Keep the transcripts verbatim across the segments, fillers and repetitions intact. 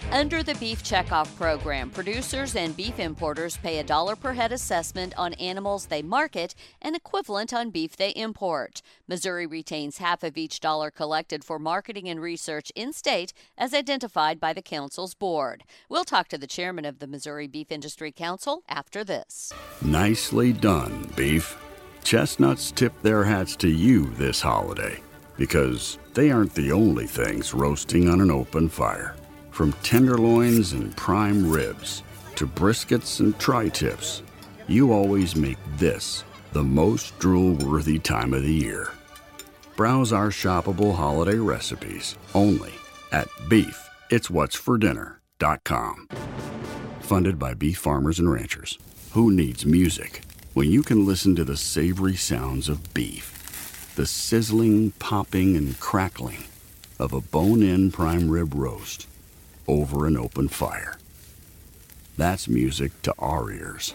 Under the Beef Checkoff program, producers and beef importers pay a dollar per head assessment on animals they market and equivalent on beef they import. Missouri retains half of each dollar collected for marketing and research in-state as identified by the Council's board. We'll talk to the chairman of the Missouri Beef Industry Council after this. Nicely done, beef. Chestnuts tip their hats to you this holiday because they aren't the only things roasting on an open fire. From tenderloins and prime ribs to briskets and tri-tips, you always make this the most drool-worthy time of the year. Browse our shoppable holiday recipes only at beef its what's for dinner dot com. Funded by beef farmers and ranchers. Who needs music when you can listen to the savory sounds of beef? The sizzling, popping, and crackling of a bone-in prime rib roast over an open fire. That's music to our ears.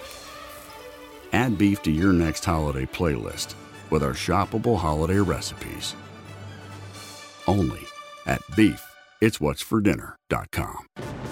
Add beef to your next holiday playlist with our shoppable holiday recipes. Only at beef its what's for dinner dot com.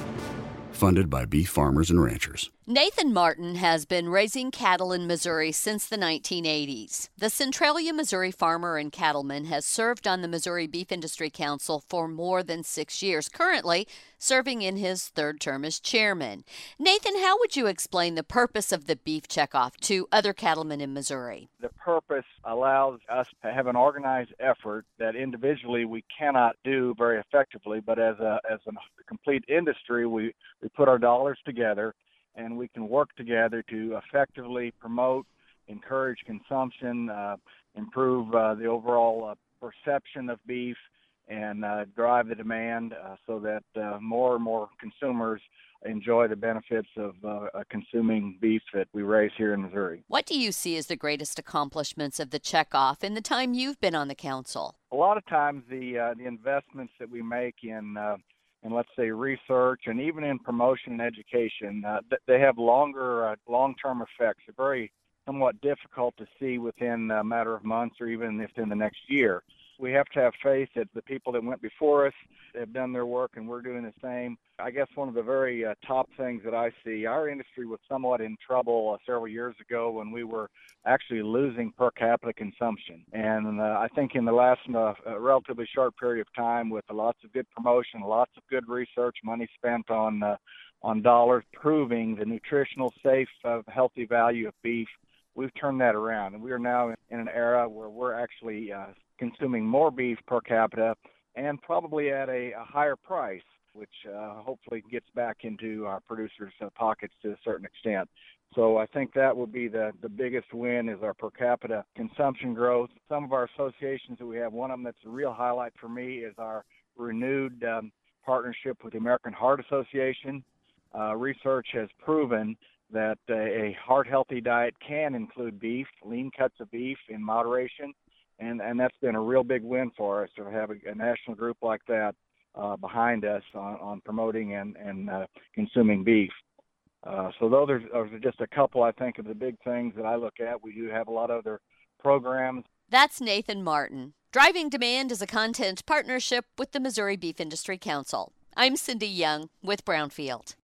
Funded by beef farmers and ranchers. Nathan Martin has been raising cattle in Missouri since the nineteen eighties. The Centralia, Missouri farmer and cattleman has served on the Missouri Beef Industry Council for more than six years, currently serving in his third term as chairman. Nathan, how would you explain the purpose of the Beef Checkoff to other cattlemen in Missouri? The purpose allows us to have an organized effort that individually we cannot do very effectively, but as a as a complete industry, we, we put our dollars together and we can work together to effectively promote, encourage consumption, uh, improve uh, the overall uh, perception of beef, and uh, drive the demand uh, so that uh, more and more consumers enjoy the benefits of uh, uh, consuming beef that we raise here in Missouri. What do you see as the greatest accomplishments of the checkoff in the time you've been on the council? A lot of times the uh, the investments that we make in uh, and let's say research and even in promotion and education, uh, they have longer, uh, long-term effects. They're very somewhat difficult to see within a matter of months or even within the next year. We have to have faith that the people that went before us have done their work and we're doing the same. I guess one of the very uh, top things that I see, our industry was somewhat in trouble uh, several years ago when we were actually losing per capita consumption. And uh, I think in the last uh, relatively short period of time with lots of good promotion, lots of good research, money spent on uh, on dollars proving the nutritional, safe, uh, healthy value of beef, we've turned that around. And we are now in an era where we're actually uh, consuming more beef per capita and probably at a, a higher price, which uh, hopefully gets back into our producers' uh, pockets to a certain extent. So I think that would be the, the biggest win is our per capita consumption growth. Some of our associations that we have, one of them that's a real highlight for me is our renewed um, partnership with the American Heart Association. Uh, research has proven that uh, a heart-healthy diet can include beef, lean cuts of beef in moderation, and, and that's been a real big win for us to have a, a national group like that uh, behind us on, on promoting and, and uh, consuming beef. Uh, so those are, those are just a couple, I think, of the big things that I look at. We do have a lot of other programs. That's Nathan Martin. Driving Demand is a content partnership with the Missouri Beef Industry Council. I'm Cindy Young with Brownfield.